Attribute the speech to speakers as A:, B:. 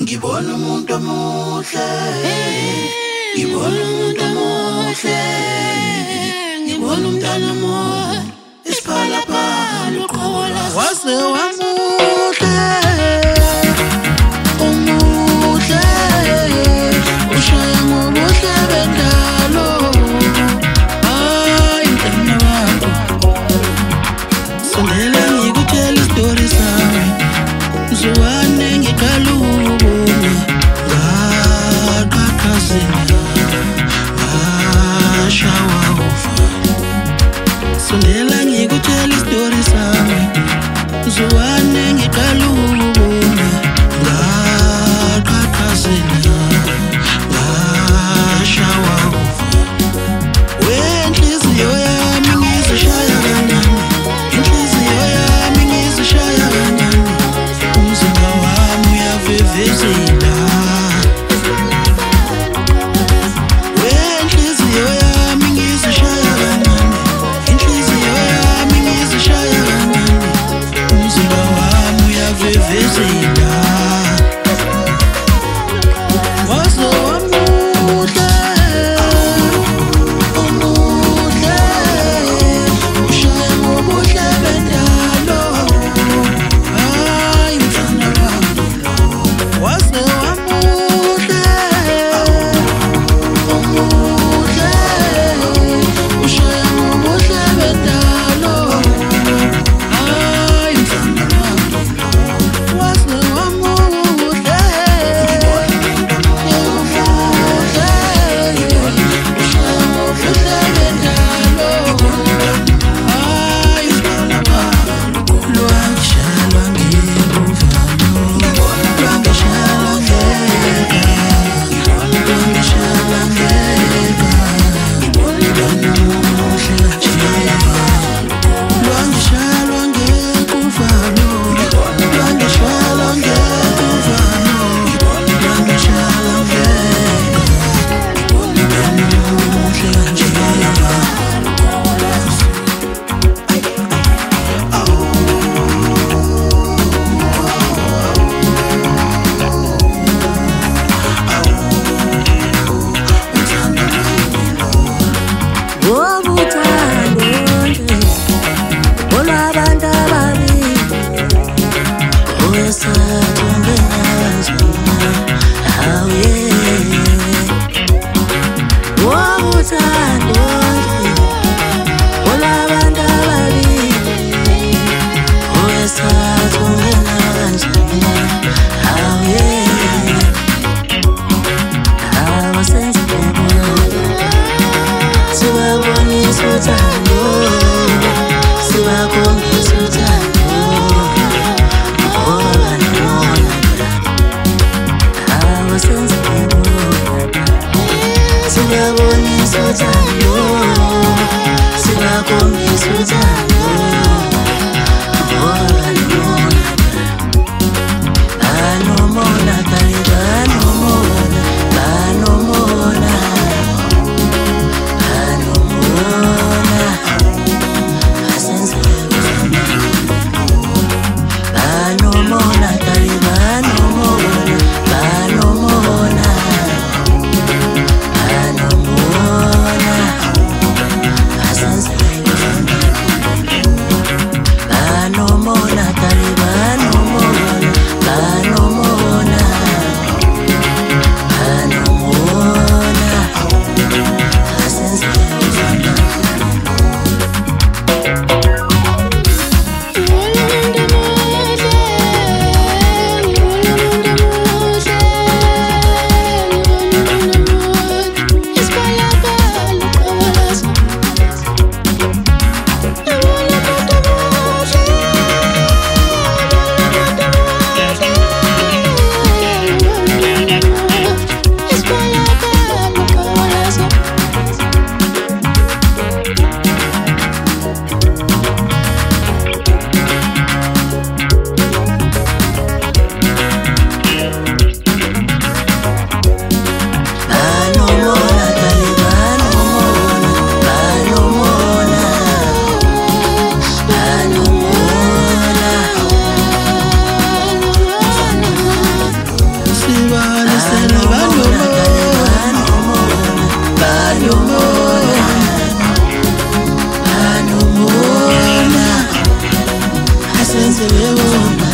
A: ngibona umuntu omuhle, ngibona umuntu omuhle, ngibona umntana omuhle, isiphalaphala uqola waze wamuhle, umuhle, ushaya ngobuhle bendalo. Hayi mntana wakho, sondela ngikutshela istori sami, mzukwane ngiqala ukubona, ngaqhaqhazela, ngashawa ufa. Sondela ngikutshela istori sami, mzukwane ngiqala ukubona, ngaqhaqhazela, ngashawa ufa. Wenhliziyo yami ngizishaya kancane, inhliziyo yami ngizishaya kancane, umzimba wami uyavevezela. Wenhliziyo yami ngizishaya kancane, inhliziyo yami ngizishaya kancane, umzimba wami uyavevezela. Waze wamuhle, umuhle, ushaya ngobuhle bendalo. Hayi mfana wami, waze wamuhle, umuhle, ushaya ngobuhle bendalo. Hayi mfana wami, waze wamuhle, Sele banomona, asenze bewona.